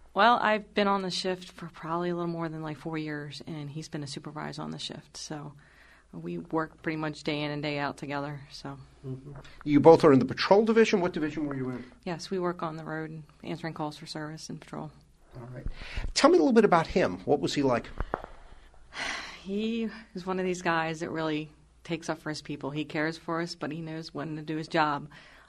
Well, I've been on the shift for probably a little more than like 4 years, and he's been a supervisor on the shift. So we work pretty much day in and day out together. So You both are in the patrol division. What division were you in? yes, we work on the road, answering calls for service and patrol. All right. Tell me a little bit about him. What was he like? He is one of these guys that really takes up for his people. He cares for us, but he knows when to do his job.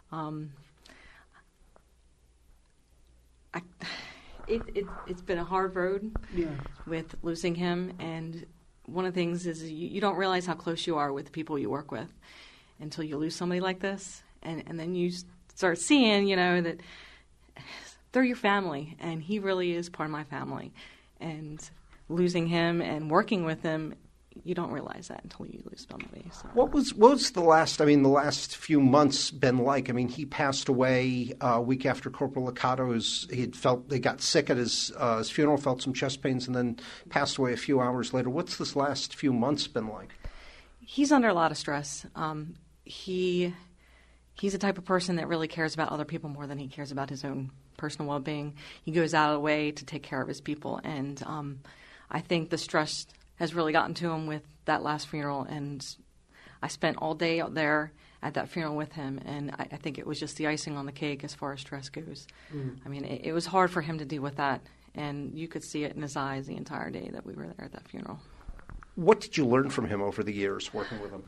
It's been a hard road with losing him, and one of the things is you don't realize how close you are with the people you work with until you lose somebody like this, and then you start seeing, that they're your family, and he really is part of my family. And losing him and working with him, you don't realize that until you lose somebody. So. What was the last few months been like? I mean, he passed away a week after Corporal Licata. They got sick at his funeral, felt some chest pains, and then passed away a few hours later. What's this last few months been like? He's under a lot of stress. He's the type of person that really cares about other people more than he cares about his own personal well-being. He goes out of the way to take care of his people, and I think the stress has really gotten to him with that last funeral, and I spent all day out there at that funeral with him, and I think it was just the icing on the cake as far as stress goes. I mean, it was hard for him to deal with that, and you could see it in his eyes the entire day that we were there at that funeral. What did you learn from him over the years working with him?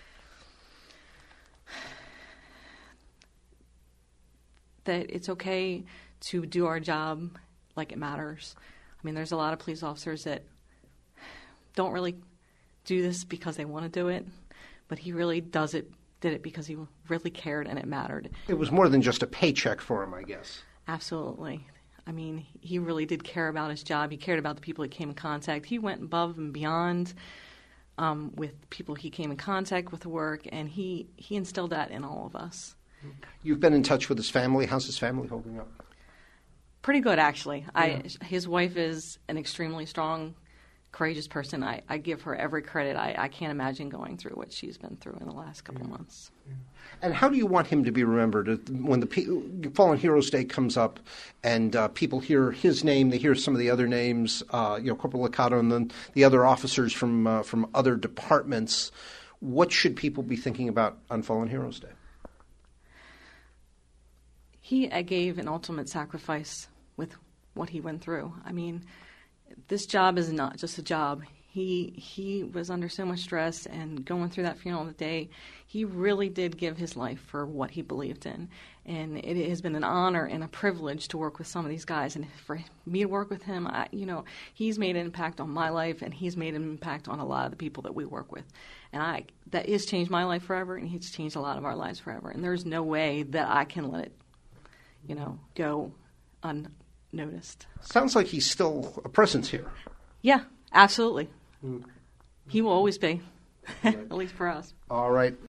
That it's okay to do our job like it matters. I mean, there's a lot of police officers that don't really do this because they want to do it, but he really did it because he really cared and it mattered. It was more than just a paycheck for him, I guess. Absolutely. I mean, he really did care about his job. He cared about the people he came in contact. He went above and beyond with people he came in contact with work, and he instilled that in all of us. You've been in touch with his family. How's his family holding up? Pretty good, actually. Yeah. His wife is an extremely strong, courageous person. I give her every credit. I can't imagine going through what she's been through in the last couple of months. Yeah. And how do you want him to be remembered when the Fallen Heroes Day comes up and people hear his name, they hear some of the other names, Corporal Licata and then the other officers from other departments? What should people be thinking about on Fallen Heroes Day? He gave an ultimate sacrifice with what he went through. I mean, this job is not just a job. He was under so much stress, and going through that funeral that day, he really did give his life for what he believed in. And it has been an honor and a privilege to work with some of these guys. And for me to work with him, he's made an impact on my life, and he's made an impact on a lot of the people that we work with. And that has changed my life forever, and he's changed a lot of our lives forever. And there's no way that I can let it go unnoticed. Sounds like he's still a presence here. Yeah, absolutely. He will always be, at least for us. All right.